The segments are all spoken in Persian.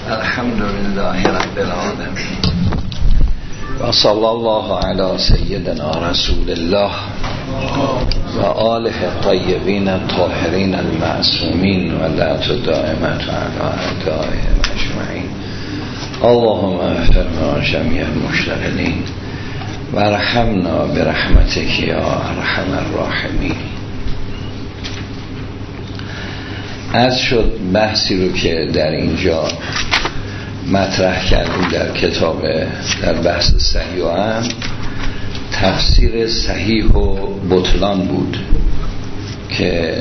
الحمد لله رب العالمين و صلی الله علی سیدنا رسول الله و آله الطیبین الطاهرین المعصومین و لعنت دائمة علی اعدائهم اجمعین. اللهم اغفر جمیع المشتغلین و ارحمنا برحمتک یا ارحم الراحمین. از شد بحثی رو که در اینجا مطرح کردیم در کتاب در بحث صحیح و عام، تفسیر صحیح و بطلان بود که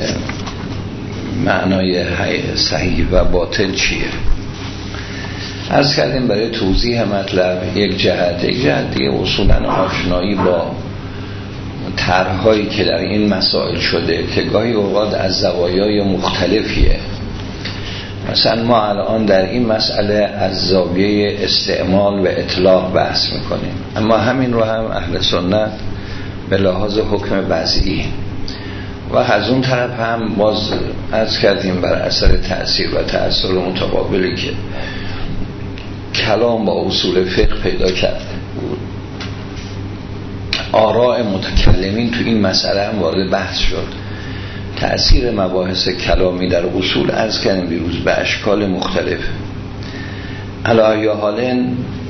معنای صحیح و باطل چیه. از کردیم برای توضیح مطلب یک جهت دیگه اصولا آشنایی با طرح‌هایی که در این مسائل شده که گاهی اوقات از زوایای مختلفیه. مثلا ما الان در این مسئله از زاویه استعمال و اطلاق بحث میکنیم، اما همین رو هم اهل سنت به لحاظ حکم وضعی و از اون طرف هم باز از کردیم بر اثر تأثیر و تأثیر متقابلی که کلام با اصول فقه پیدا کرده بود، آراء متکلمین تو این مسئله هم وارد بحث شد. تأثیر مباحث کلامی در اصول از کردیم بیروز به اشکال مختلف. علی حالن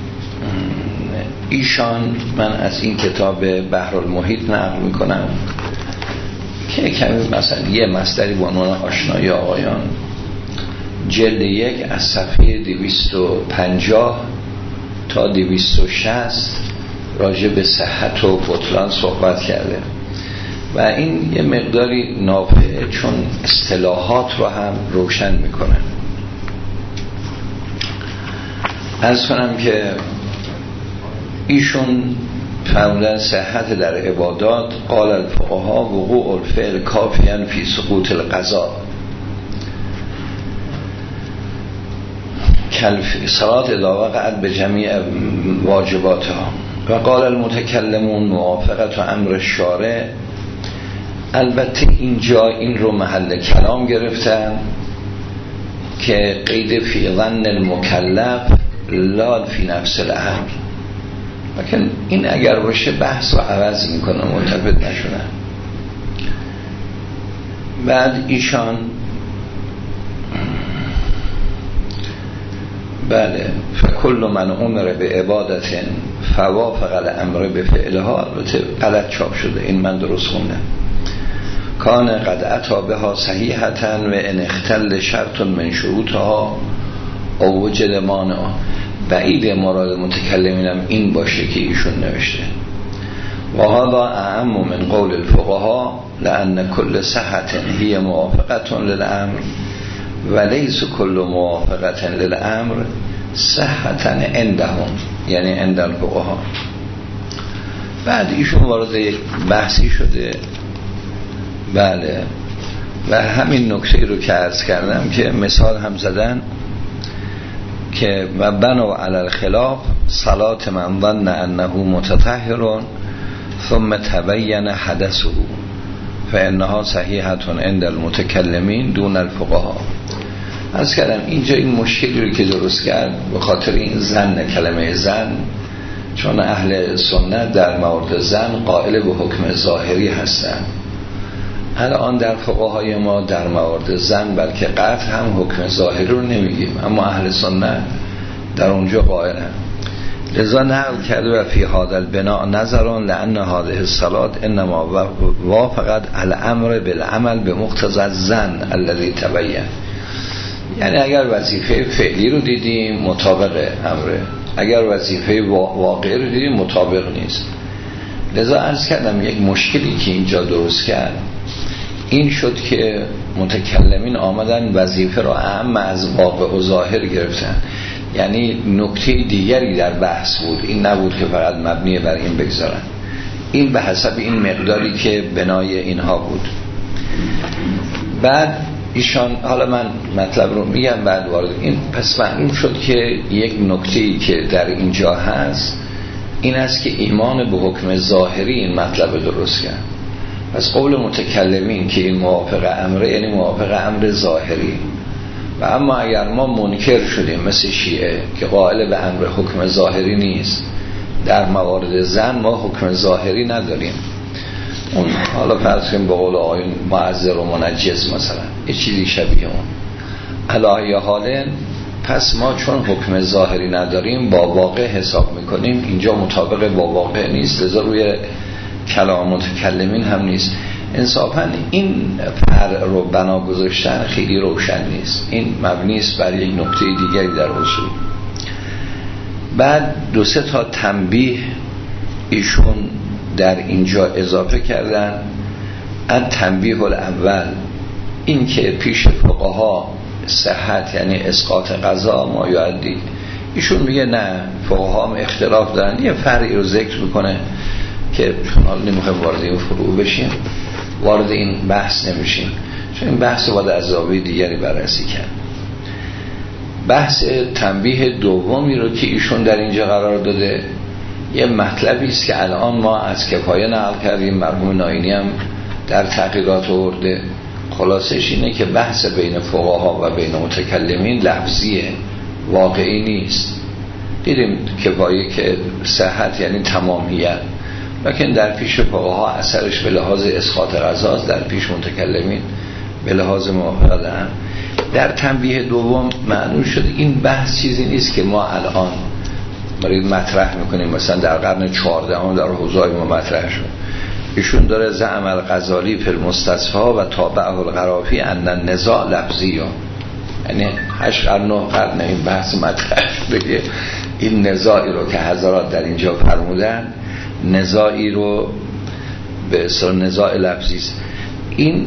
ایشان، من از این کتاب بحرالمحیط نقل میکنم که کمی مثلا یه مصدری با عنوان آشنایی آقایان، جلد 1 از صفحه 250 تا 260 راجع به صحت و بطلان صحبت کرده و این یه مقداری نافعه چون اصطلاحات رو هم روشن میکنه. عرض کنم که ایشون فرمودن صحت در عبادات، قال الفقها وقوع الفعل کافیاً فی سقوط القضاء صلات اذا وقعت به جمیع واجباتها. و قال المتکلمون موافقت و امر شارع. البته اینجا این رو محل کلام گرفتن که قید فی ظن المکلف لا فی نفس الامر، لیکن این اگر باشه بحث رو عوض میکنه، ملتفت نشونه. بعد ایشان بله فکل من امر به عبادت فوافق الامر به فعلها، البته غلط چاپ شده، این من درست خوندم. کان قد اتی بها صحیحتا و ان اختل شرط من شروطها او وجد مانع. بعید مراد متکلمین هم این باشه که ایشون نوشته. و هذا اعم من قول الفقها لان کل صحت هی موافقه للامر و لیس کل موافقه للامر صحتا عندهم، یعنی عند الفقها. بعد ایشون وارد یک بحثی شده بله و همین نکته رو که عرض کردم که مثال هم زدن که و بنو علی الخلاف صلات من ظن انه متطهر ثم تبین حدثه فانها صحیحه عند المتکلمین دون الفقها. از کردم اینجا این مشکلی رو که درست کرد به خاطر این زن، کلمه زن، چون اهل سنت در مورد زن قائل به حکم ظاهری هستن. الان در فقهای ما در مورد زن بلکه قطع هم حکم ظاهری رو نمیگیم، اما اهل سنت در اونجا قائلن. لذا نقل کرده و فی هذا البناء نظرون لان هذه الصلاه انما وافقت الامر بالعمل بمقتضى الظن الذي تبین. یعنی اگر وظیفه فعلی رو دیدیم مطابق امره، اگر وظیفه واقعی رو دیدیم مطابق نیست. لذا عرض کردم یک مشکلی که اینجا درست کرد این شد که متکلمین آمدن وظیفه رو اهم از واقع و ظاهر گرفتن، یعنی نکته دیگری در بحث بود، این نبود که فقط مبنی بر این بگذارن. این به حسب این مقداری که بنای اینها بود. بعد ایشان، حالا من مطلب رو میگم بعد وارد این، پس معلوم شد که یک نکته‌ای که در اینجا هست این است که ایمان به حکم ظاهری این مطلب درست کرد. پس قول متکلمین که این موافق امره یعنی موافق امر ظاهری و اما اگر ما منکر شدیم مثل شیعه که قائل به امر حکم ظاهری نیست، در موارد زن ما حکم ظاهری نداریم، اون حالا فرض کنیم به قول آیون معذر و منجز مثلا یه چیزی شبیه اون علی حال، پس ما چون حکم ظاهری نداریم با واقع حساب میکنیم، اینجا مطابق با واقع نیست، لذا روی کلام متکلمین هم نیست. انصافا این فرع رو بنا گذاشتن خیلی روشن نیست، این مبنی است بر یک نکته دیگری در اصول. بعد 2-3 تا تنبیه ایشون در اینجا اضافه کردن. تنبیه الاول این که پیش فقها صحت یعنی اسقاط قضا ما یادی، ایشون میگه نه، فقها هم اختلاف دارن، یه فرعی رو ذکر میکنه که حالا نمیخوایم وارد این فروع بشیم، وارد این بحث نمیشیم چون این بحث باید از زاویه دیگری بررسی کرد. بحث تنبیه دومی رو که ایشون در اینجا قرار داده یه مطلبی است که الان ما از کفایه نقل کردیم، مرحوم ناینی هم در تحقیقات آورده. خلاصش اینه که بحث بین فقها و بین متکلمین لفظیه، واقعی نیست. دیدیم کفایه که صحت یعنی تمامیت، لیکن در پیش فقها اثرش به لحاظ اسقاط قضاست، در پیش متکلمین به لحاظ موافقه. در تنبیه دوم معلوم شد این بحث چیزی نیست که ما الان برای مطرح میکنیم، مثلا در قرن 14 در حوزه‌های ما مطرح شد. ایشون داره زعم الغزالی فی المستصفی و تابعه القرافی ان النزاع لفظی، یعنی 8 قرن 9 قرن این بحث مطرح شده که این نزاعی رو که حضرات در اینجا فرمودن نزاعی رو به اصطلاح نزاع لفظی است. این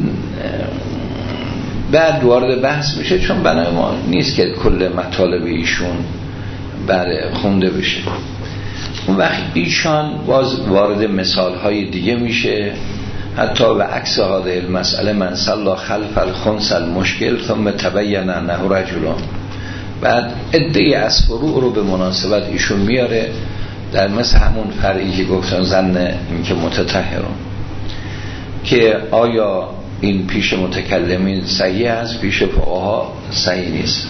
بعد وارد بحث میشه چون بنای ما نیست که کل مطالب ایشون خونده بشه. اون وقت ایشان باز وارد مثالهای دیگه میشه، حتی و عکس هذه المسئله من صلی خلف الخنث المشکل ثم تبین انه رجل. بعد عده‌ای از فروع رو به مناسبت ایشون میاره در مثل همون فرعی که گفتن زن این که متطهرون، که آیا این پیش متکلمین صحیح است، پیش فقها صحیح نیست.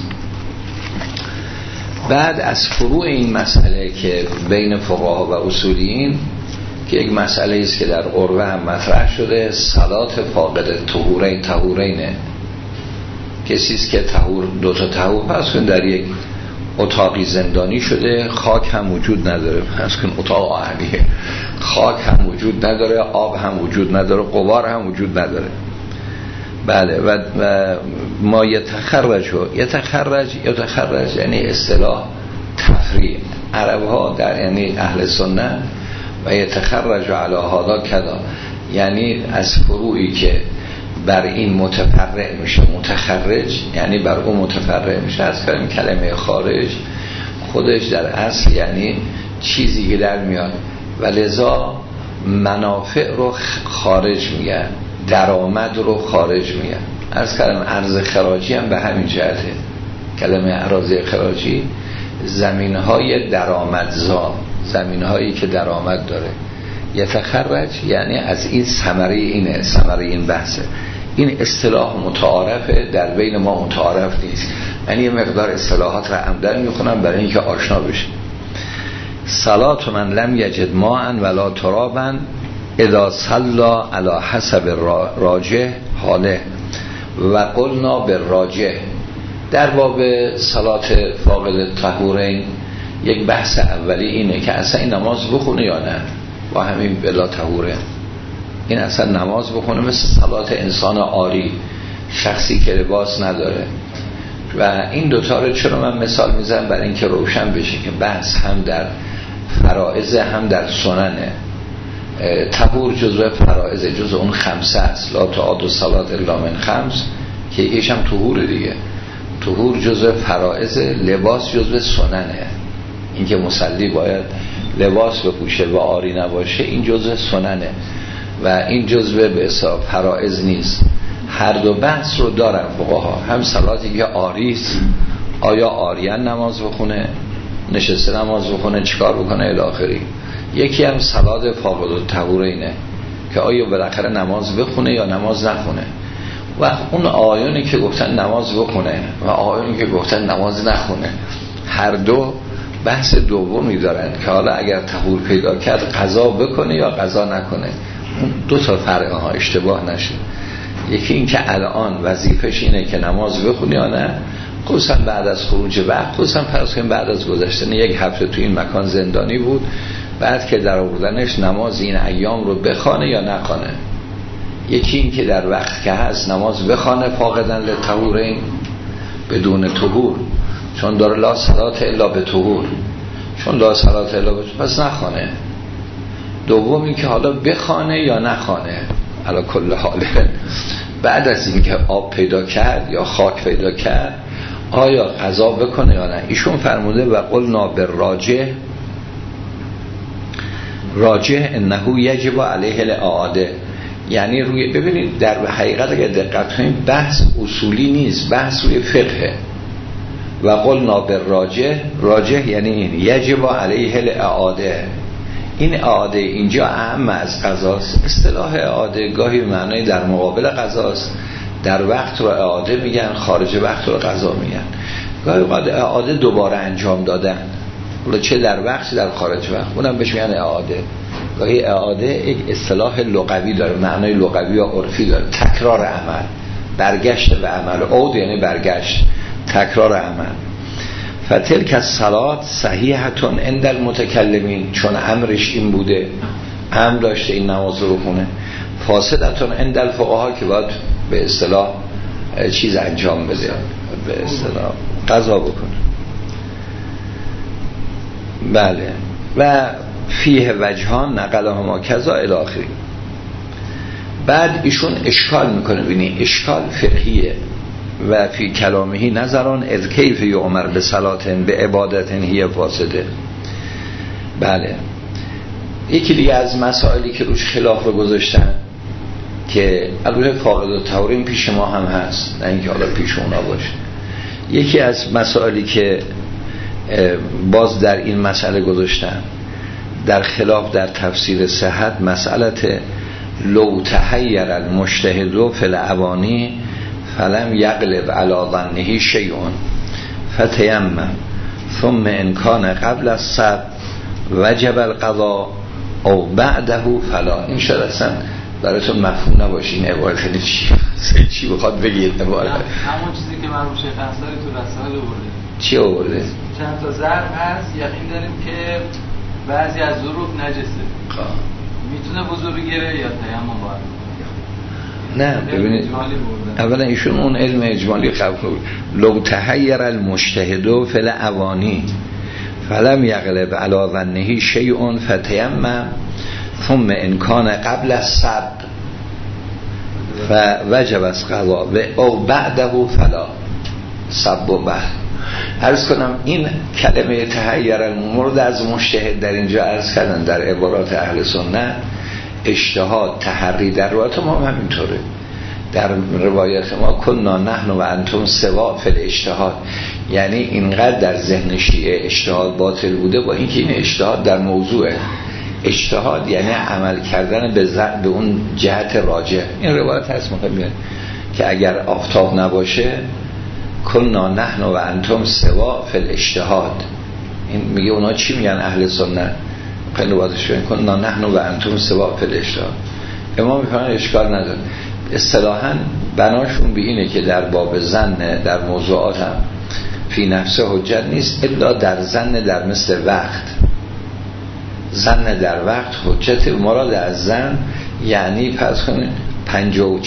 بعد از فروع این مسئله که بین فقها و اصولیین که یک مسئله است که در عروه هم مطرح شده، صلات فاقد طهورینه، کسی است که طهور 2 تا طهور پس کن در یک اتاقی زندانی شده، خاک هم وجود نداره، پس کن اتاق اهلیه، خاک هم وجود نداره، آب هم وجود نداره، غبار هم وجود نداره. بله و ما یتخرج یعنی اصطلاح تفریع عرب ها در یعنی اهل سنت، و یتخرج علی هذا کذا یعنی از فروعی که بر این متفرع میشه متخرج، یعنی بر اون متفرع میشه. از کلمه خارج خودش در اصل یعنی چیزی که در میاد، و لذا منافع رو خارج میگن، درآمد رو خارج میگن. از کلمه ارز خراجی هم به همین جهته، کلمه اراضی خراجی زمینهای درآمدزا، زمینهایی که درآمد داره. یتخرج یعنی از این ثمره اینه، ثمره این بحثه. این اصطلاح متعارفه، در بین ما متعارف نیست، یعنی یه مقدار اصطلاحات را عمدن میکنم برای اینکه آشنا بشه. صلات من لم یجد ماء ولا ترابا اذا صلى على حسب راجح حاله و قلنا بالراجح. در باب صلات فاقد طهورین یک بحث اولی اینه که اصلا این نماز بخونه یا نه، با همین بلا طهوره این اصلا نماز بخونه مثل صلات انسان عاری، شخصی که لباس نداره. و این دوتا رو چرا من مثال میزنم؟ برای اینکه روشن بشه که بحث هم در فرائض هم در سننه. طهور جزء فرائض، جزء اون 5 است، لا تعاد الصلاة الا من 5 که یکیش هم طهور دیگه. طهور جزء فرائض، لباس جزء سننه، اینکه مصلی باید لباس بپوشه و عاری نباشه این جزء سننه و این جزء به حساب فرائض نیست. هر دو بحث رو دارن فقها، هم صلاتی که عاری است، آیا عاریان نماز بخونه، نشسته نماز بخونه، چیکار بکنه الی آخری. یکی هم صلات فاقد الطهورینه که آیا بالاخره نماز بخونه یا نماز نخونه. و اون آیونی که گفتن نماز بخونه و آیونی که گفتن نماز نخونه هر دو بحث دومی دارن که حالا اگر طهور پیدا کرد قضا بکنه یا قضا نکنه. اون دو تا فرق ها اشتباه نشه. یکی این که الان وظیفش اینه که نماز بخونه یا نه، خصوصا بعد از خروج وقت، خصوصا فرض کنیم بعد از گذشتن یک هفته تو این مکان زندانی بود، بعد که در آوردنش نماز این ایام رو بخونه یا نخونه. یکی این که در وقت که هست نماز بخونه فاقدن للطهورین بدون طهور، چون داره لا صلات الا به طهور، چون لا صلات الا به طهور پس نخونه. دوم این که حالا بخونه یا نخونه، علی کل حال بعد از این که آب پیدا کرد یا خاک پیدا کرد آیا قضا بکنه یا نه. ایشون فرموده و قلنا بالراجح، راجح انه یجب علیه الاعاده، یعنی روی ببینید در حقیقت اگر دقت کنیم بحث اصولی نیست، بحث روی فقهه. و قلنا بالراجح، راجح یعنی این یجب علیه الاعاده. این اعاده اینجا اهم از قضاست. اصطلاح اعاده گاهی به معنای در مقابل قضاست، در وقت رو اعاده میگن، خارج وقت رو قضا میگن. گاهی اوقات اعاده دوباره انجام دادن، چه در وقت در خارج وقت، اونم بهش میگن اعاده. گاهی اعاده یک اصطلاح لغوی داره، معنای لغوی یا عرفی داره، تکرار عمل، برگشت به عمل. عود یعنی برگشت، تکرار عمل. فتلک الصلات صحیحتون عند المتکلمین، چون امرش این بوده، امر داشته این نماز رو بخونه. فاسدتون عند الفقها، که باید به اصطلاح چیز انجام بده، به اصطلاح قضا بکنه. بله. و فیه وجهان نقلهما کذا الی آخری. بعد ایشون اشکال میکنه، ببینی اشکال فقهیه. و فی کلامهی نظران از کیف یؤمر به صلاتن به عبادتن هی فاسده. بله. یکی دیگه از مسائلی که روش خلاف رو گذاشتن که البته فاقد الطهورین پیش ما هم هست، نه اینکه حالا پیش اونا باشه. یکی از مسائلی که باز در این مسئله گذاشتن در خلاف در تفسیر صحت، مسئله لو تحیر المجتهد فی الاوانی فلم یغلب علی ظنه شیء فتیمم ثم ان کان قبل الصب وجب القضاء او بعده فلا. این شاید اصلا براتون مفهوم نباشه این عبارت چی بخواد بگید. عبارت همون چیزی که مرحوم شیخ انصاری تو رساله آورده. چی آورده؟ چند تا ضرب هست، یقین داریم که بعضی از ظروف نجسه، میتونه وضو بگیره یا تیمم باید. نه ببینید، اولا ایشون اون علم اجمالی قبول، لو تحیر المجتهد فی الاوانی فلم یغلب علی ظنه شیء فتیمم ثم ان کان قبل الصب فوجب القضاء او بعده فلا صب و بعد. عرض کنم این کلمه تحیر المورد از مجتهد در اینجا عرض کردن در عبارات اهل سنت اجتهاد تحری، در روایت ما هم همینطوره. در روایت ما کنا نحن و انتم سوا فی الاجتهاد، یعنی اینقدر در ذهن شیعه اجتهاد باطل بوده با اینکه این اجتهاد در موضوعه. اجتهاد یعنی عمل کردن به اون جهت راجح. این روایت هست مهمه که اگر آفتاب نباشه کنا نحن و انتم سوا فی الاجتهاد. این میگه اونا چی میگن اهل سنت؟ خیلی واضحش کنا نحن و انتم سوا فی الاجتهاد. امام میفهمن اشکال نداره. اصطلاحاً بناشون به اینه که در باب ظن در موضوعات هم فی نفسه حجت نیست الا در ظن در مثل وقت. ظن در وقت حجت. مراد از ظن یعنی فرض کنید 54%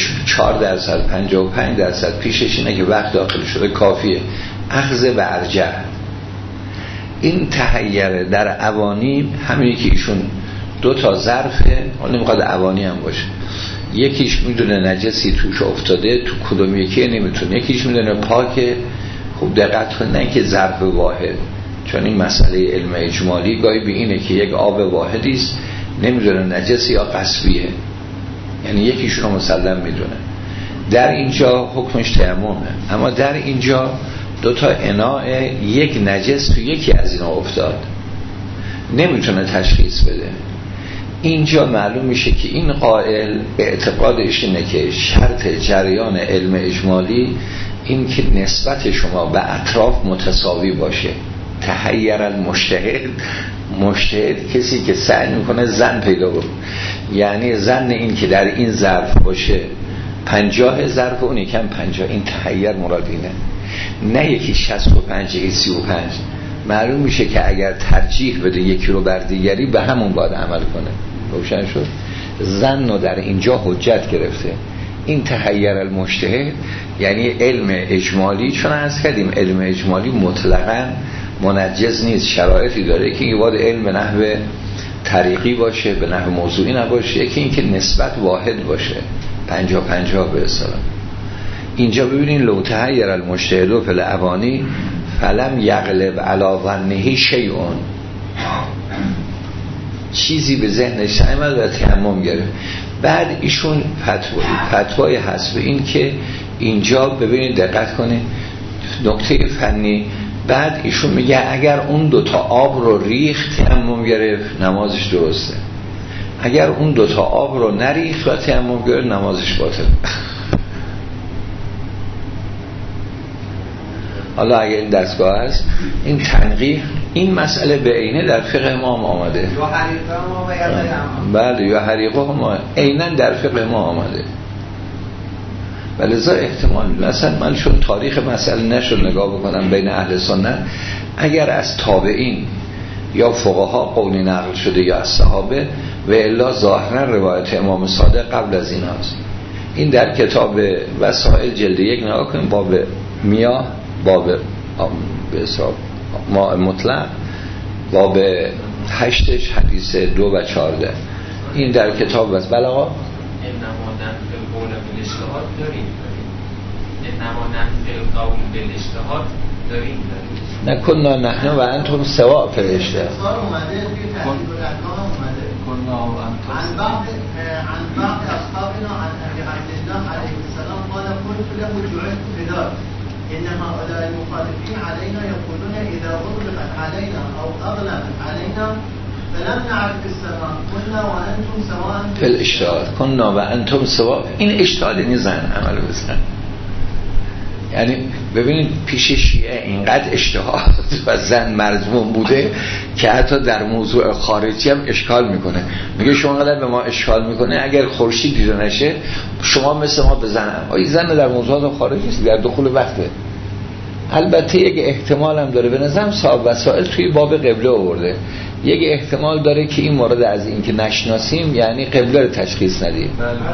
55% پیشش اینه که وقت داخل شده کافیه، اخذ به ارجح. این تحیر در اوانی همینی که ایشون دو تا ظرفه، اون نمیخواد اوانی هم باشه، یکیش میدونه نجسی توش افتاده، تو کدوم یکی نمیتونه، یکیش میدونه پاکه. خوب دقت کنید، نه که ظرف واحد، چون این مسئله علم اجمالی گاهی به اینه که یک آب واحدی است نمیدونه نجسی یا قصبیه، یعنی یکیش رو مسلم میدونه. در اینجا حکمش تیممه، اما در اینجا دو تا اناء یک نجس تو یکی از اینا افتاد، نمیتونه تشخیص بده. اینجا معلوم میشه که این قائل اعتقادش اینه که شرط جریان علم اجمالی این که نسبت شما به اطراف متساوی باشه. تحیر المجتهد، مجتهد کسی که سعی میکنه زن پیدا کنه، یعنی زن این که در این ظرف باشه 50 ظرف اون یکم 50، این تحیر مراد اینه، نه یکی 65 یکی 35. معلوم میشه که اگر ترجیح بده یکی رو بر دیگری به همون باید عمل کنه. روشن شد؟ زن رو در اینجا حجت گرفته. این تحیر المجتهد یعنی علم اجمالی، چون عرض کردیم علم اجمالی مطلقاً منجز نیست، شرایطی داره که این باید علم به نحو طریقی باشه، به نحو موضوعی نباشه، یکی این که نسبت واحد باشه، 50-50 به اصطلاح. اینجا ببینین لو تحیر المجتهد فی الاوانی فلم یغلب علی ظنه شیء، چیزی به ذهنش نیامد و تیمم گرفت. بعد ایشون فتوای حسب این که اینجا ببینید دقت کنید نکته فنی، بعد ایشون میگه اگر اون دوتا آب رو ریخت تیمم گرفت نمازش درسته، اگر اون دوتا آب رو نریخت و تیمم گرفت نمازش باطل. حالا اگر این دستگاه هست این تنقیح این مسئله به عینه در فقه ما آمده، بله یا حریقه ما عیناً در فقه ما آمده. ولذا احتمال مثلا من چون تاریخ مسئله نشد نگاه بکنم بین اهل سنت، اگر از تابعین یا فقها قولی نقل شده یا از صحابه و الا ظاهرا روایت امام صادق قبل از این هست. این در کتاب وسائل جلد 1 نگاه کنیم، باب میاه، باب به حساب ماء مطلق، باب 8 حدیث 2 و 14. این در کتاب بس بله آقا انما نفع قول بالاجتهاد داریم، انما نفع قول بالاجتهاد داریم. نکننا نحن و انتم سواء فی الاجتهاد. عن بعض اصحابنا عن ابي عبد الله عليه السلام قال قلت له جعلت فداك ان هؤلاء المخالفين علينا يقولون اذا غلبت علينا او اغلبت علينا فلم نعرف السماء كنا وانتم سواء فی الاجتهاد، کنا و انتم سواء. این اجتهاد یعنی زن عمل بزن. یعنی ببینید پیش شیعه اینقدر اجتهاد و زن مرزمون بوده که حتی در موضوع خارجی هم اشکال میکنه. میگه شما قدر به ما اشکال میکنه اگر خورشید دیده نشه شما مثل ما بزنم. این زن در موضوعات خارجی است، در دخول وقته. البته یک احتمال هم داره، به نظرم صاحب وسائل توی باب قبله آورده، یک احتمال داره که این مورد از این که نشناسیم یعنی قبله رو تشخیص ندیم.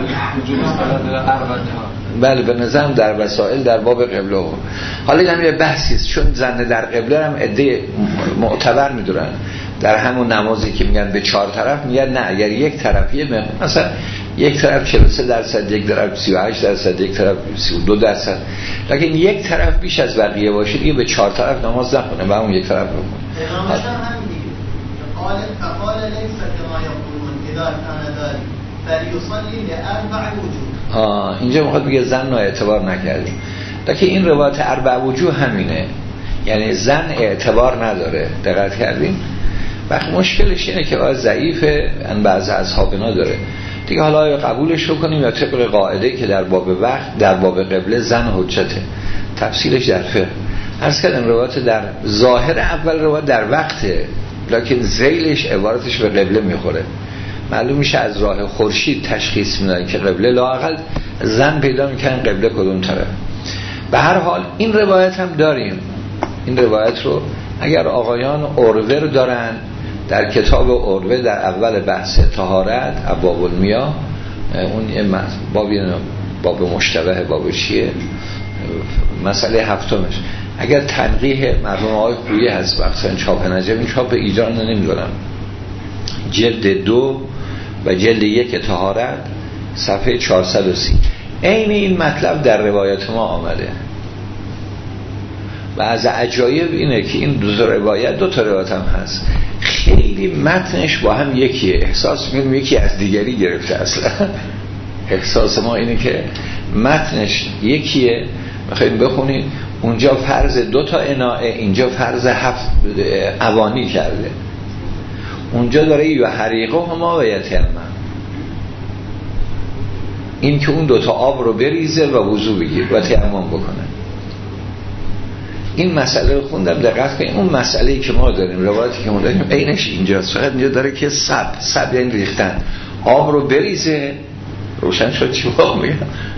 بله به نظرم در وسائل در باب قبله آورده. حالا این هم بحثی است، چون زن در قبله هم عده معتبر میدونن در همون نمازی که میگن به 4 طرف، میگن نه اگر یک طرفیه، مثلا یک طرف 43%، یک طرف 38%، یک طرف 32%، لیکن یک طرف بیش از بقیه باشه دیگه به 4 طرف نماز نخونه و اون یک طرف بخونه. فقال ليس كما يقولون اذا كان ذلك فليصلي لاربع وجوه. اینجا میخواد بگه زن رو اعتبار نکردیم، لیکن این روایت 4 وجوه همینه، یعنی زن اعتبار نداره. دقت کردیم؟ وقت مشکلش اینه که ضعیفه، ان بعض اصحابنا داره دیگه. حالا یا قبولش رو کنیم یا طبق قاعده که در باب وقت در باب قبله زن حجته، تفصیلش در فقه. عرض کردم روایت در ظاهر اول روایت در وقته، لکن ذیلش عبارتش به قبله میخوره. معلوم میشه از راه خورشید تشخیص میدن که قبله، لااقل زن پیدا میکنن قبله کدوم طرف. به هر حال این روایت هم داریم. این روایت رو اگر آقایان عروه رو دارن در کتاب عروه در اول بحث طهارت ابواب المیاه، اون باب مشتبه باب چیه مسئله هفتمش، اگر تنقیح مرحوم آقای خویی هست مثلا چاپ نجم، این چاپ ایران نمیدونم، جلد 2 و جلد 1 طهارت صفحه 430 عین این مطلب در روایت ما آمده. و از عجایب اینه که این دو تا روایت هم هست، خیلی متنش با هم یکیه، احساس میکنم یکی از دیگری گرفته. اصلا احساس ما اینه که متنش یکیه. میخوایم بخونید اونجا فرض 2 تا اناء، اینجا فرض 7 اوانی کرده. اونجا داره یحرقه هما و یتیمم، این که اون دوتا آب رو بریزه و وضو بگیر و تیمم بکنه. این مسئله رو خوندم، دقت کنید. اون مسئله‌ای که ما داریم، روایتی که ما داریم عینش اینجاست، فقط اینجا داره که سب یعنی ریختن، آب رو بریزه، روشن شد چی واقع میگم،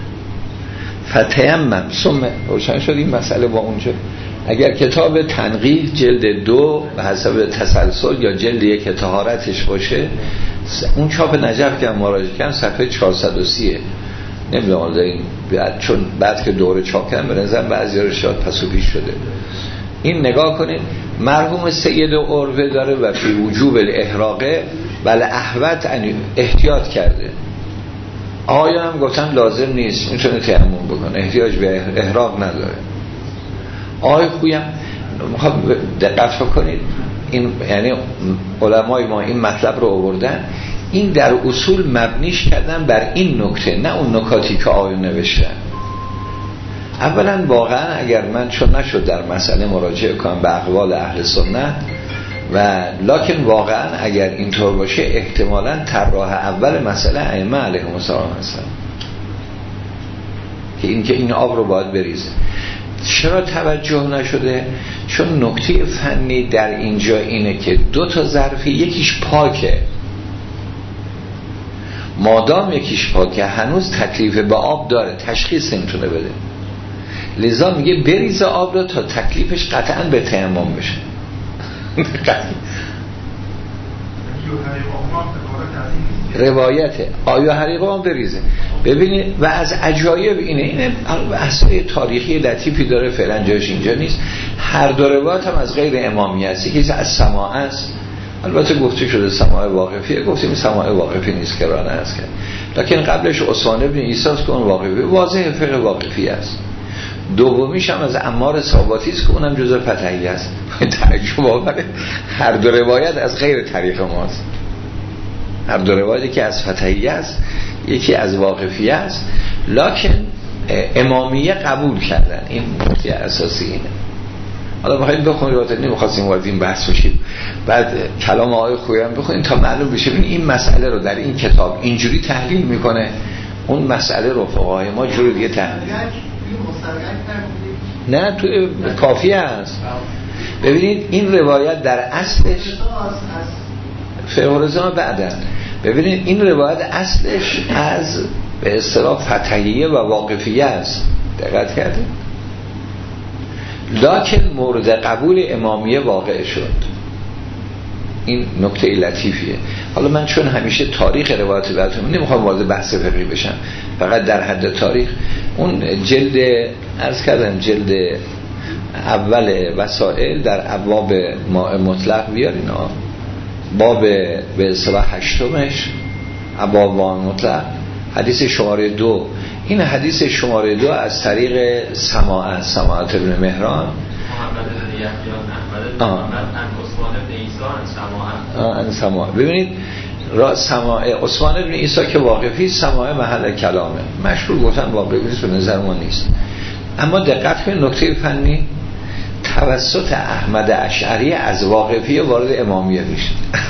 فتیمم ثم، روشن شد این مسئله. با اونجا اگر کتاب تنقیح جلد 2 به حسب تسلسل یا جلد 1 طهارتش باشه، اون چاپ نجف که مراجعه کردم صفحه 430 نمیدونم دارین، چون بعد که دوره چاپ کردم به نظر بعضی رو شاید پس و پیش شده. این نگاه کنید، مرحوم سید عروه داره و فی وجوب الاحراقه بل احوت احتیاط کرده. آیا هم گفتن لازم نیست، میتونه تیمم بکنه، احتیاج به احراق نداره. آقای خویم دقت کنید، این یعنی علمای ما این مطلب رو آوردن، این در اصول مبنیش کردن بر این نکته، نه اون نکاتی که آقای نوشتن. اولا واقعا اگر من چون نشد در مسئله مراجعه کنم به اقوال اهل سنت و لکن واقعا اگر اینطور باشه احتمالاً طراح اول مسئله ائمه علیهم السلام هستن که این آب رو باید بریزه. چرا توجه نشده؟ چون نکته فنی در اینجا اینه که 2 تا ظرفی، یکیش پاکه، مادام یکیش پاکه هنوز تکلیف به آب داره، تشخیص نمیتونه بده، لذا میگه بریزه آب رو تا تکلیفش قطعا به تیمم بشه. روایته آیا حریقه هم بریزه. ببینید و از عجایب اینه بحثای تاریخی لطیفی داره، فعلا جاش اینجا نیست. هر دو روایت هم از غیر امامی هست، یکی از سماع است، البته گفته شده سماع واقفیه، گفتیم سماع واقفی نیست که رانه است کرد، لکن قبلش عثمان بن عیسی است که اون واقفی، واضح فقه واقفی است. دومیش هم از عمار ثابتی است که اونم جزء فتحی است. تعجب آوره، هر دو روایت از غیر طریق ماست، هر دو روایتی که از فتحی است یکی از واقفی است، لکن امامیه قبول کردن. این نکته اساسی اینه. حالا بخواید بخونید، البته نمی‌خواستیم وارد این بحث بشیم، بعد کلام آقای خویی هم بخونید تا معلوم بشه این مسئله رو در این کتاب اینجوری تحلیل میکنه، اون مسئله رو فقهای ما جوری دیگه تحلیل نه تو کافی است. ببینید این روایت در اصلش فقه بعدن، ببینید این روایت اصلش از به اصطلاح فتحیه و واقفیه است، دقت کردید، لکن مورد قبول امامیه واقع شد. این نکته لطیفیه. حالا من چون همیشه تاریخ روایت براتون نمیخوام وارد بحث فقهی بشم، فقط در حد تاریخ اون جلد عرض کردم جلد اول وسائل در ابواب ماء مطلق بیارین، باب به اصطلاح 8مش ابواب ماء مطلق حدیث شماره 2، این حدیث شماره 2 از طریق سماعت ابن مهران محمد بن یحیی عن سماع. ببینید سماع عثمان بن عیسی که واقفی، سماع محل کلامه، مشهور گفتن واقفی به نظر ما نیست. اما دقت کنید نکته فنی، توسط احمد اشعری از واقفی وارد امامیه میشه،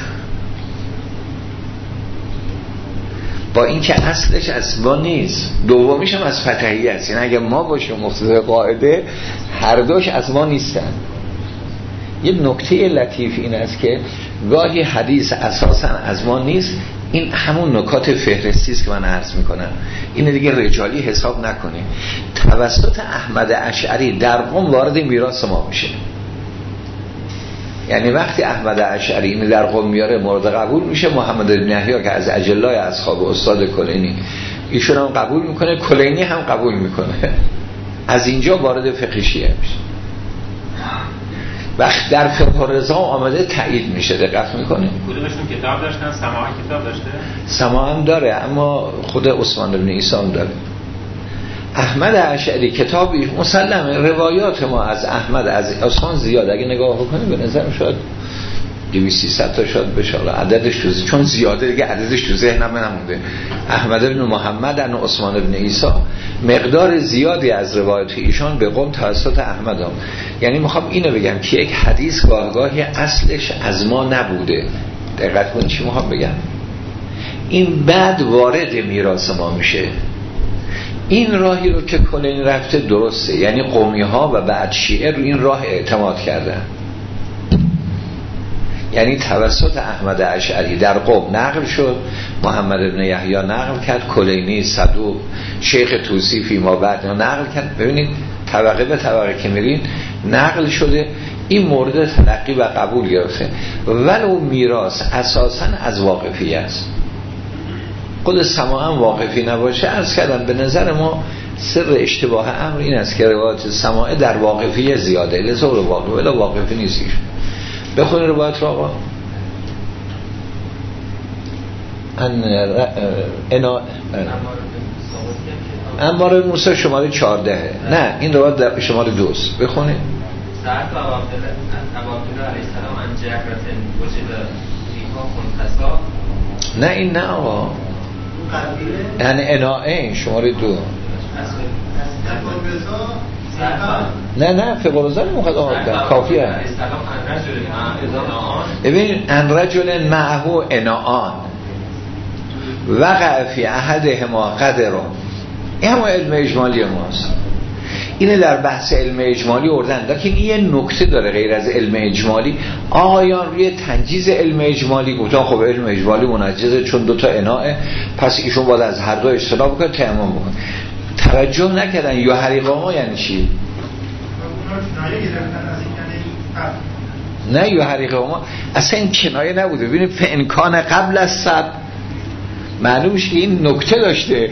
با اینکه اصلش از ما نیست، دومیش هم از فتحی است. یعنی اگه ما باشیم مقتضی قاعده هر دوش از ما نیستن. یه نکته لطیف این است که گاهی حدیث اساسا از ما نیست، این همون نکات فهرستی است که من عرض میکنم، این دیگه رجالی حساب نکنیم. توسط احمد اشعری در قم وارد میراث ما میشه. یعنی وقتی احمد اشعری این در قم میاره مورد قبول میشه، محمد بن یحیی که از اجلای اصحاب استاد کلینی ایشون هم قبول میکنه، کلینی هم قبول میکنه، از اینجا وارد فقه شیعه میشه. وقت در فقه رضا آمده تایید میشه، دقت میکنه. کدومشون کتاب داشتن؟ سماع کتاب داشته؟ سماع هم داره، اما خود عثمان بن عیسی هم داره. احمد اشعری کتابی مسلمه، روایات ما از احمد از عثمان زیاد، اگه نگاه بکنیم به نظر شاید 200-300 تا شاید بشه، عددش تو چون زیاده دیگه عددش تو ذهنم نمونده. احمد بن محمد ان عثمان بن عیسی، مقدار زیادی از روایات ایشان به قم توسط احمد هم. یعنی میخوام اینو بگم که یک حدیث گاهی اصلش از ما نبوده، دقت کنید چی میخوام بگم. این بعد وارد میراث ما میشه. این راهی رو که کلینی رفته درسته، یعنی قومی ها و بعد شیعه رو این راه اعتماد کردن، یعنی توسط احمد اشعری در قم نقل شد، محمد بن یحیی نقل کرد، کلینی، صدوق، شیخ طوسی فیما بعد نقل کرد. ببینید طبقه به طبقه که میرین نقل شده، این مورد تلقی و قبول گرفته. ولو میراث اساسا از واقفی است، خود سماع هم واقفی نباشه. عرض کردم به نظر ما سر اشتباه امر این است که روایت سماع در واقفی زیاده، لذا رو واقفی نیستیش. بخونید روایت را آقا. انبار موسی شماره 14. نه این روایت در شماره 2 بخونید. ساعت و عبدالله علیه السلام ان جهرت وجد ریها خنخسا. نه این نه آقا، یعنی انائه شماره 2. نه فقرزا نمیخواد آقا، کافی هست. ببین ان رجل معه اناءان وقع فی احدهما قدر، این همون علم اجمالی ماست. اینه در بحث علم اجمالی اردن، لیکن این یه نکته داره غیر از علم اجمالی. آقایان روی تنجیز علم اجمالی گفتن خب علم اجمالی منجزه چون 2 تا اناء، پس ایشون باید از هر دو اجتناب بکنه، تیمم بکنه. توجه نکردن یا حریقاما یعنی چی؟ نه یا حریقاما اصلا این کنایه نبوده. ببینید فانکان قبل از صد معلوم میشه که این نکته داشته.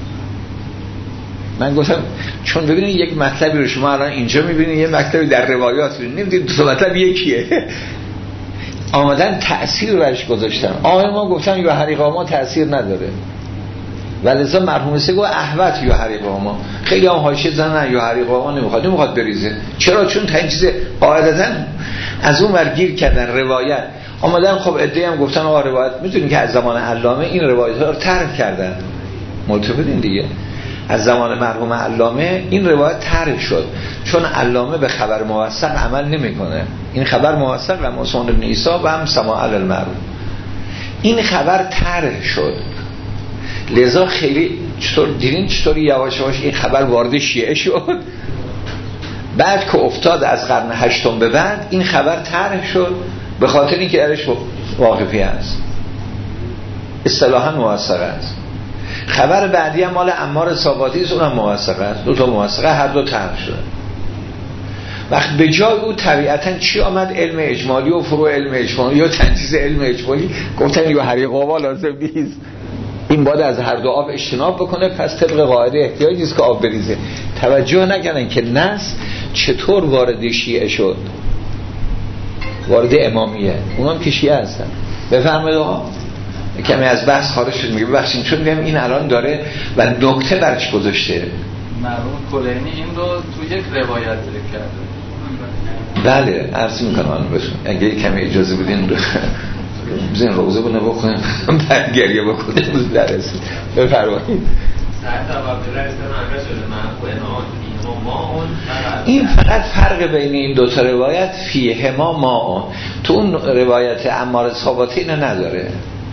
من گفتم چون ببینید یک مطلبی رو شما الان اینجا میبینید، یه مطلبی در روایات میبینید، نمیدید 2 مطلب یکیه. آمدن تأثیر برش گذاشتن. ما گفتن یا حریقاما تأثیر نداره، ولذا مرحوم سه گفت احوت یا حریقاما. خیلی هم حاشیه زدن یا حریقاما نمیخواد بریزه. چرا؟ چون تنجیز قاعدتاً از اون ورگیر کردن روایت. آمدن خب عده‌ای هم گفتن آقا روایت میدونین که از زمان علامه این روایت‌ها رو طرح کردن. ملتفتین دیگه. از زمان مرحوم علامه این روایت طرح شد، چون علامه به خبر موثق عمل نمیکنه. این خبر موثق هم عثمان بن عیسی و هم سماع المعروف، این خبر طرح شد. لذا خیلی چطور دیدین چطوری یواش یواش این خبر وارد شیعه شد. بعد که افتاد از قرن 8 به بعد این خبر طرح شد، به خاطر اینکه درش واقفی است، اصطلاحا موثق است. خبر بعدی هم مال عمار صاباتی است، اونم موثق است. 2 تا موثقه، هر دو طرح شده. وقت به جای او طبیعتا چی آمد؟ علم اجمالی و فروع علم اجمالی یا تنجیز علم اجمالی. گفتن یه حریقاما لازم نیست، این باید از هر دو آب اجتناب بکنه، پس طبق قاعده احتیاجی است که آب بریزه. توجه نکردن که نص چطور وارد شیعه شد، وارد امامیه، اونم که شیعه هستن. بفرمایید آقا. کمی از بحث خارج شد، میگه ببخشید چون میگم این الان داره و نکته برش گذاشته. مرحوم کلینی این رو تو یک روایت ذکر کرده. بله عرض میکنم الان بهتون، اگه کمی اجازه بدین بزنین روزه بونه بکنیم بعد گریه بکنیم درست. بفرمایید. این فقط فرق بین این 2 تا روایت فیه ما تو اون روایت عمار صاباتی اینو نداره.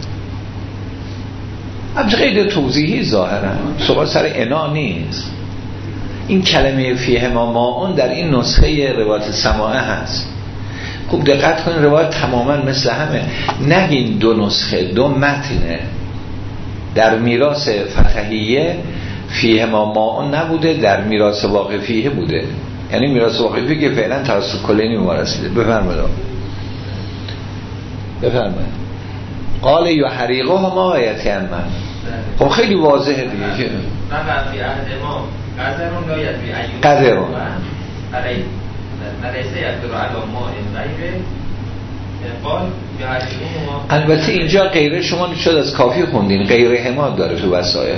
همچه غیر توضیحی ظاهرا صحبت سر انا نیست. این کلمه فیه ما در این نسخه روایت سماعه هست. خوب دقت کنین، روایت تماما مثل همه. نگین 2 نسخه 2 متنه. در میراث فتحیه فیه ما نبوده، در میراث واقفیه بوده. یعنی میراث واقفی که فعلا توسط کلینی وارثیده. بفرمایید. قال یا حریقه ما آیتی من. خب خیلی واضحه دیگه که قدرون البته اینجا غیره شما شد از کافی خوندین، غیره حماد داره تو وسایل.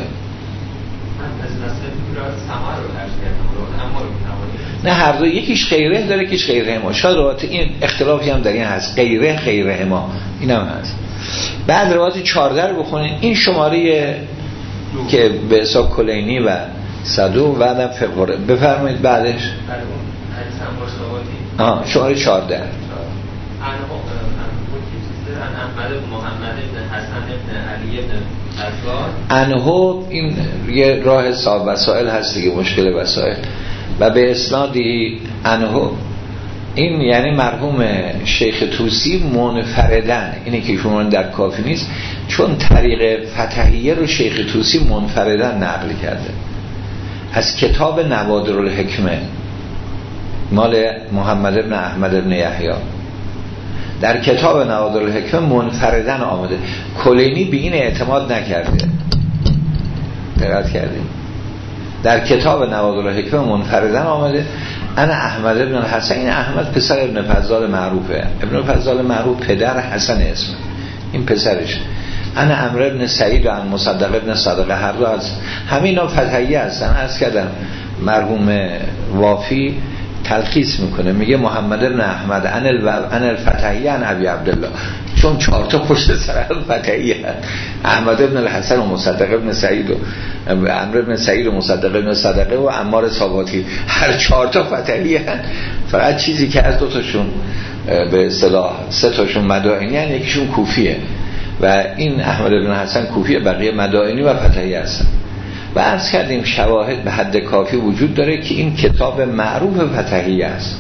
نه هر دو، یکیش غیره داره یکیش غیره حماد. شاید روایت این اختلافی هم در این هست، غیره حماد این هم هست. بعد روایت 14 رو بخونین، این شماره که به حساب کلینی و صدوق بعدم فقره. بفرمایید بعدش شماره 14. عن احمد بن محمد بن حسن بن علی بن عباس انهو، این یه راه صاحب وسائل هست دیگه، مشکل وسائل، و به اسنادی انهو، این یعنی مرحوم شیخ طوسی منفردن، اینه که شما در کافی نیست، چون طریق فتحیه رو شیخ طوسی منفردن نقل کرده از کتاب نوادر الحکمه مال محمد ابن احمد ابن یحیی. در کتاب نوادر الحکمه منفردن آمده، کلینی به این اعتماد نکرده. دقت کردیم؟ در کتاب نوادر الحکمه منفردن آمده انا احمد ابن الحسن، این احمد پسر ابن فضال معروفه، ابن فضال معروف پدر حسن اسمه، این پسرش. انا عمرو ابن سعید و ان مصدق ابن صادق، هر دو از همینا فتحیه هستن. عرض کردم مرحوم وافی تلخیص میکنه، میگه محمد ابن احمد ان الفتحیه ان ابی عبدالله، چون 4 تا پشت سر فتحیه، احمد ابن الحسن و مصدق ابن سعید و عمرو ابن سعید و مصدق ابن صدقه و عمار ثابتی، هر 4 تا فتحیه. فقط چیزی که از 2 تاشون به اصطلاح 3 تاشون مدائنی هستن، یکیشون کوفیه و این احمد ابن حسن کوفیه، بقیه مدائنی و فتحیه هستن. و عرض کردیم شواهد به حد کافی وجود داره که این کتاب معروف فتحیه است.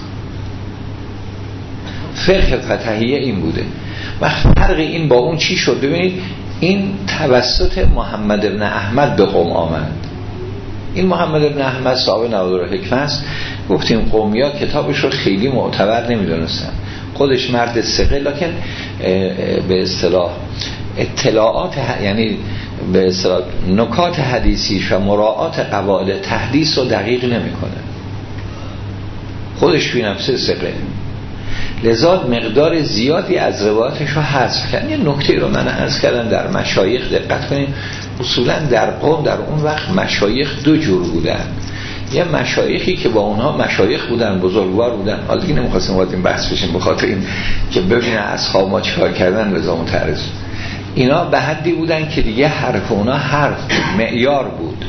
فقه فتحیه این بوده. و فرق این با اون چی شد؟ ببینید این توسط محمد ابن احمد به قم آمد. این محمد ابن احمد صاحب نوادر الحکمه است. گفتیم قومیا کتابش رو خیلی معتبر نمیدونستن، خودش مرد ثقه، لکن به اصطلاح اطلاعات یعنی به اصطلاح نکات حدیثیش و مراعات قواعد تحدیث رو دقیق نمیکنه، خودش فی نفسه ثقه، لذا مقدار زیادی از روایاتش رو حذف کرد. یه نکته رو من عرض کردم در مشایخ دقت کنیم، اصولا در قوم در اون وقت مشایخ 2 جور بودن. یه مشایخی که با اونها مشایخ بودن، بزرگوار بودن، حالا دیگه نمیخواستیم وارد این بحث بشیم به خاطر این که ببینن اصحاب ما چیکار کردن رضا متعرض. اینا به حدی بودن که دیگه حرف اونا حرف معیار بود،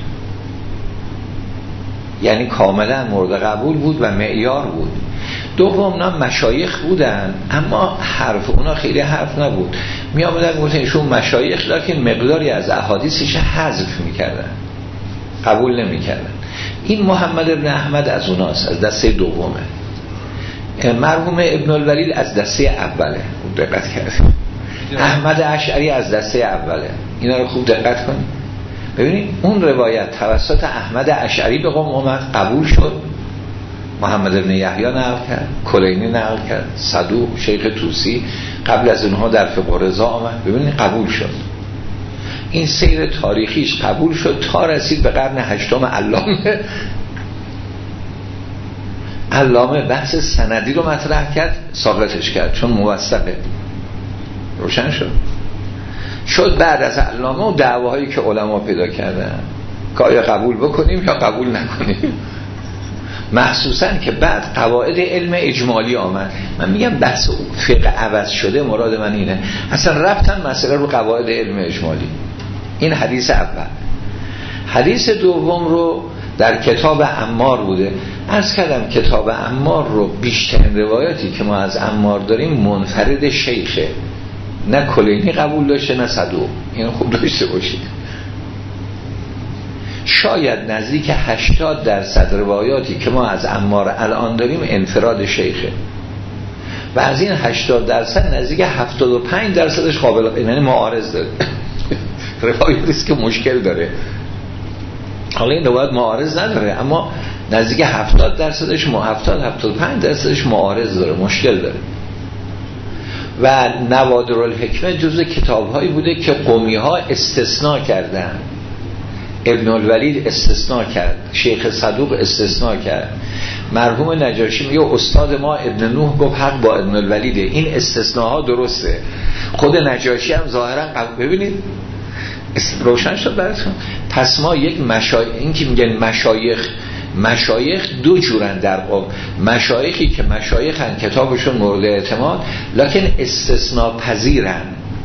یعنی کاملا مورد قبول بود و معیار بود. دوم اونا مشایخ بودن اما حرف اونا خیلی حرف نبود، می آمدن گفتن ایشون مشایخ لکن مقداری از احادیثش حذف میکردن، قبول نمیکردن. این محمد ابن احمد از اوناست، از دسته دومه. مرحوم ابن الولید از دسته اوله، دقت کردیم. احمد اشعری از دسته اوله، اینا رو خوب دقت کنید. ببینید اون روایت توسط احمد اشعری به قم اومد، قبول شد، محمد ابن یحیی نقل کرد، کلینی نقل کرد، صدوق، شیخ طوسی قبل از اونها در فقه رضا آمد، ببینید قبول شد. این سیر تاریخیش قبول شد تا رسید به قرن 8 علامه بحث سندی رو مطرح کرد، ساقطش کرد چون موثقه. روشن شد بعد از علامه و دعواهایی که علما پیدا کردن که آیا قبول بکنیم یا قبول نکنیم، مخصوصا که بعد قواعد علم اجمالی آمد. من میگم بحث فقه عوض شده، مراد من اینه، اصلا رفتن مسئله رو قواعد علم اجمالی. این حدیث اول. حدیث دوم رو در کتاب عمار بوده. عرض کردم کتاب عمار رو بیشترین روایاتی که ما از عمار داریم منفرد شیخه، نه کلینی قبول داشته نه صدوق، این خوب داشته باشید. شاید نزدیک 80% روایاتی که ما از عمار الان داریم انفراد شیخه و از این 80% نزدیک 75%ش قابل یعنی معارض داره. روایاتی که مشکل داره، حالا این روایت معارض نداره اما نزدیک 70%ش 70-75%ش معارض داره، مشکل داره. و نوادر الحکمه جزء کتاب‌هایی بوده که قومی ها استثناء کردن. ابن الولید استثناء کرد، شیخ صدوق استثناء کرد، مرحوم نجاشی میگه استاد ما ابن نوح گفت حق با ابن الولیده. این استثناء ها درسته. خود نجاشی هم ظاهرا ببینید روشن شد براتون. پس ما یک این که میگن مشایخ 2 جورن در قوم. مشایخی که مشایخن کتابشون مورد اعتماد لکن استثناء پذیرن.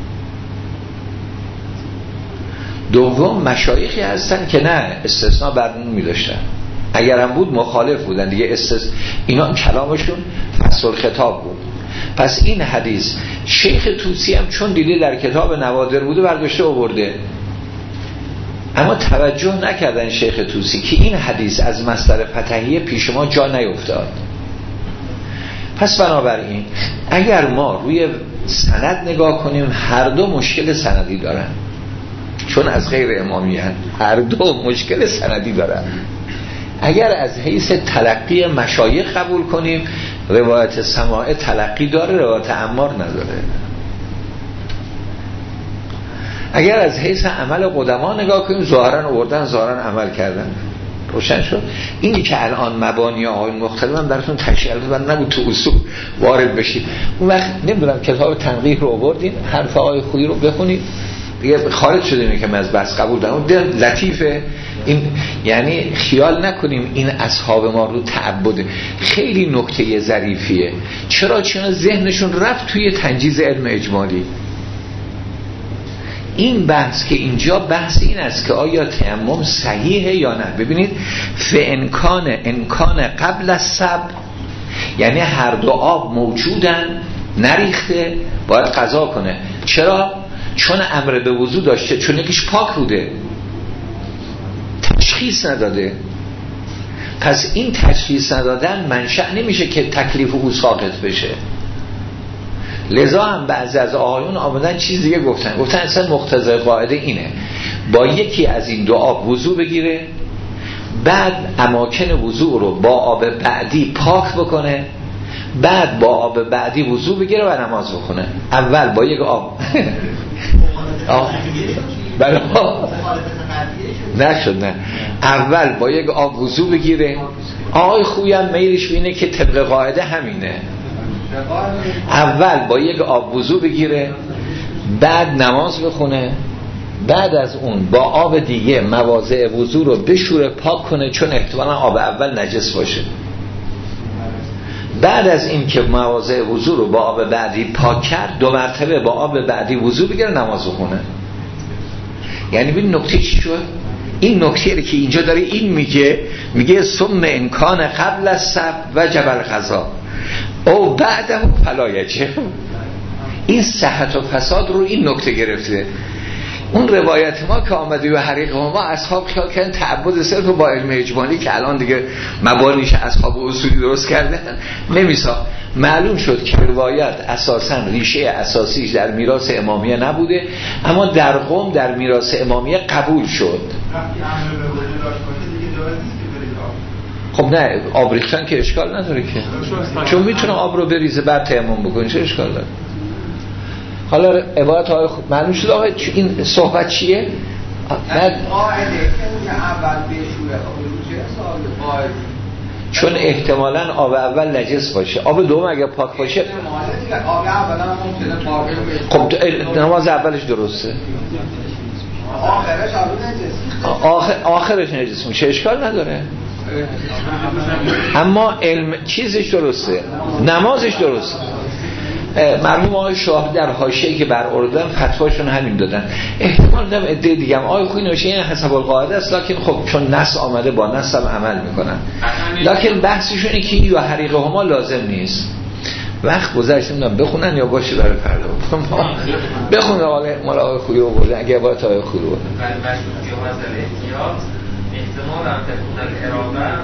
دوم مشایخی هستن که نه استثناء بر نمی داشتن، اگرم بود مخالف بودن دیگه. اینا کلامشون فصل خطاب بود. پس این حدیث شیخ طوسی هم چون دیده در کتاب نوادر بوده برداشته آورده، اما توجه نکردن شیخ طوسی که این حدیث از مصدر فتحیه پیش ما جا نیفتاد. پس بنابراین اگر ما روی سند نگاه کنیم هر دو مشکل سندی دارن، چون از غیر امامی هست، هر دو مشکل سندی دارن. اگر از حیث تلقی مشایخ قبول کنیم روایت سماع تلقی داره، روایت عمار نداره. اگر از حیث عمل قدما نگاه کنیم ظاهرا آوردن ظاهرا عمل کردن. روشن شد؟ اینی که الان مبانی آقایون مختلف هم براتون تشریح دادن نبود تو اصول وارد بشید. اون وقت نمیدونم کتاب تنقیح رو آوردین، حرف آقای خویی رو بخونید دیگه خارج شدیم که من از بس قبول دارم. دل لطیفه این، یعنی خیال نکنیم این اصحاب ما رو تعبده. خیلی نکته ظریفیه. چرا؟ چون ذهنشون رفت توی تنجیز علم اجمالی. این بحث که اینجا بحث این است که آیا تیمم صحیحه یا نه. ببینید امکان قبل از سب، یعنی هر دو آب موجودن، نریخته، باید قضا کنه. چرا؟ چون امر به وضو داشته، چون یکیش پاک بوده، تشخیص نداده. پس این تشخیص ندادن منشأ نمیشه که تکلیف او ساقط بشه. لذا هم بعضی از آقایون آمدن چیز دیگه گفتن اصلا مقتضای قاعده اینه با یکی از این دو آب وضو بگیره، بعد اماکن وضو رو با آب بعدی پاک بکنه، بعد با آب بعدی وضو بگیره و نماز بخونه. اول با یک آب نشد، نه، اول با یک آب وضو بگیره. آقای خویی هم میلش بینه که طبق قاعده همینه، اول با یک آب وضو بگیره، بعد نماز بخونه، بعد از اون با آب دیگه مواضع وضو رو بشوره پاک کنه، چون احتمالا آب اول نجس باشه. بعد از این که مواضع وضو رو با آب بعدی پاک کرد، دو مرتبه با آب بعدی وضو بگیره، نماز بخونه. یعنی ببین نکته چی شد؟ این نکته که اینجا داره این میگه ثم امکان قبل از سب و جبل قضا او بعدم فلایجه. این صحت و فساد رو این نکته گرفته. اون روایت ما که آمده و حریق ما اصحاب خیال کردن تعبد صرف با علم اجمالی که الان دیگه مبانیش اصحاب اصولی درست کردن نمیسا. معلوم شد که روایت اساسا ریشه اساسیش در میراث امامیه نبوده، اما در قم در میراث امامیه قبول شد. خب نه، آب ریختن که اشکال نداره که، چون میتونه آب رو بریزه بعد تیمم بکنه، چه اشکال داره؟ حالا عبارت های معلوم شد آقای این صحبت چیه؟ نه قاعده که اول بشوره چون احتمالاً آب اول نجس باشه، آب دوم اگه پاک باشه آب اولا ممکنه پاک بشه. خب نماز اولش درسته، آخرش نجس میشه، اشکال نداره. اما علم چیزش درسته، نمازش درسته. مرحوم آقای شاه در حاشیه‌ای که بر اردن فتواشون همین دادن. احتمال دارم عده دیگه هم آقای خویی نوشته این حسب القاعده است، لکن خب چون نص آمده با نص هم عمل میکنن. لکن بحثشون اینه که یا حریقه هما لازم نیست. وقت گذشت نمیدونم بخونن یا باشه برای فردا بخونن. آقای خویی رو بردن اگه باید آقای خویی رو بردن احتمال هم تکون الارابه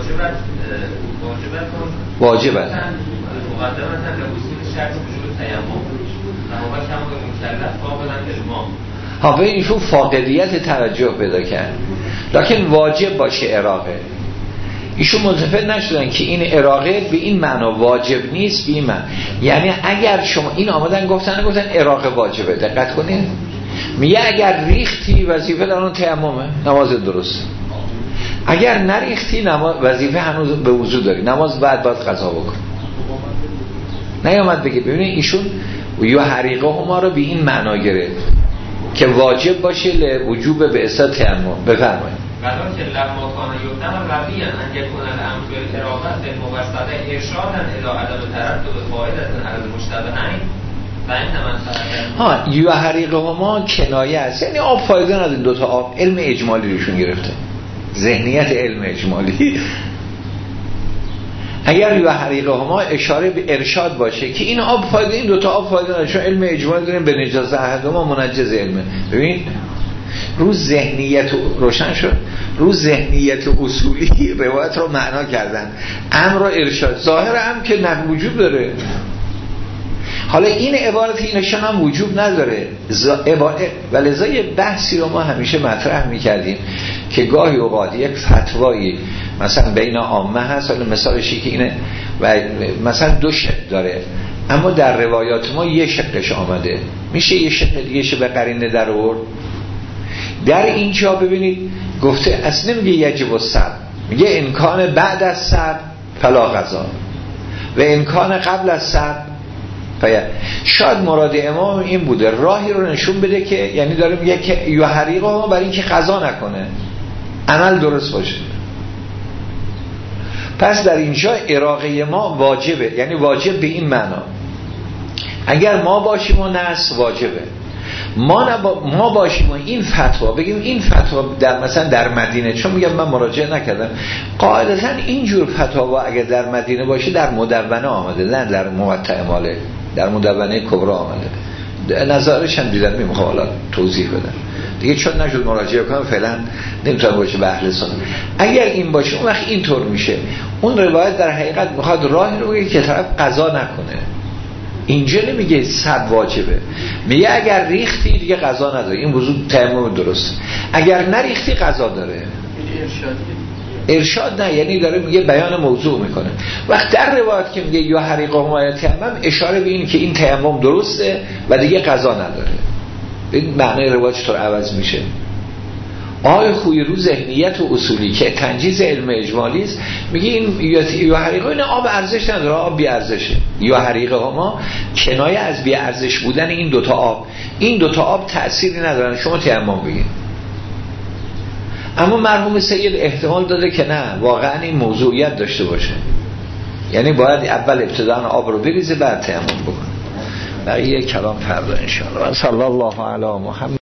واجبت مقدمتا لوصول شرط وجود تیمم نهایت کما مکلف قابلا اجماع. ها به اینشون فاقدیت توجه پیدا کرد، لکن واجب باشه اراقه. ایشون متفق نشدن که این اراقه به این معنا واجب نیست، به این معنی یعنی اگر شما این آمدن گفتن اراقه واجبه. دقت کنید میگه اگر ریختی وظیفه در اون تیممه، نماز درست. اگر نریختی وظیفه هنوز به وضو داری، نماز بعد باید قضا بکن. نیامد بگه ببینید ایشون یا حریقه هما رو به این معنا گرفت که واجب باشه وجوب به اصطلاح تیمم. بفرمایید. ولکن لما کان یقدم ربیعا ان یکون الامر بالقرابه بالموسطه ارشادا الی عدم تردد قاعده علی المشتبهین و این من یا حریقه هما کنایه است، یعنی آب فایده نداره. دو تا آب علم اجمالی روشون گرفته، ذهنیت علم اجمالی. اگر یا حریقه ما اشاره به ارشاد باشه که این آب فایده، این دوتا آب فایده نداره، چون علم اجمالی داریم به نجاز احدهما منجز علمه. ببین رو ذهنیت روشن شد، رو ذهنیت اصولی روایت رو معنا کردن، امر و ارشاد. ظاهر هم که نه وجود داره. حالا این عبارت اینشان هم وجوب نداره و لذا یه بحثی رو ما همیشه مطرح میکردیم که گاهی اوقات یک فتوایی مثلا بین عامه هست، حالا مثالشی که اینه و مثلا دو شق داره اما در روایات ما یه شقش آمده، میشه یه شق دیگه به قرینه در آورد. در اینجا ببینید گفته اصلا نمیگه یجب الصبر، میگه امکان بعد از صبر فلا قضا و امکان قبل از صبر. شاید مراد امام این بوده راهی رو نشون بده که یعنی داره میگه که یا حریقه ما برای اینکه قضا نکنه عمل درست باشه. پس در اینجا اراقه ما واجبه، یعنی واجب به این معنا اگر ما باشیم و نص واجبه، ما باشیم و این فتوا بگیم این فتوا در مثلا در مدینه، چون میگم من مراجعه نکردم، قاعدتا اینجور فتوا اگر در مدینه باشه در مدونه آمده، نه در موطأ مالک، در مدونه کبرا آمده. نظرش هم دیدن، میخوام حالا توضیح بدم دیگه چون نشد مراجعه کنم فعلا نمیتونه باشه به اهل سنت. اگر این باشه اون وقت اینطور میشه، اون روایت در حقیقت میخواد راهی رو بگه که طرف قضا نکنه. اینجا نمیگه صبر واجبه، میگه اگر ریختی دیگه قضا نداره، این وضو تیمم درست، اگر نریختی قضا داره. ارشاد نه، یعنی داره میگه بیان موضوع میکنه. وقت در روایت که میگه یا حریقه ما تیمم اشاره به این که این تیمم درسته و دیگه قضا نداره. این معنی روایت چطور عوض میشه؟ آقای خوی رو ذهنیت و اصولی که تنجیز علم اجمالی است، میگه این یا حریقه این آب ارزش نداره، آب بی ارزشه. یا حریقه ما کنایه از بی ارزش بودن این دوتا آب، این دوتا آب تأثیری ندارن، شما تیمم بگید. اما مرحوم سید احتمال داده که نه، واقعا این موضوعیت داشته باشه، یعنی باید اول ابتداء آب رو بریزه بعد تیمم بکنه. بقیه کلام فردا ان شاء الله. صلی الله علی محمد.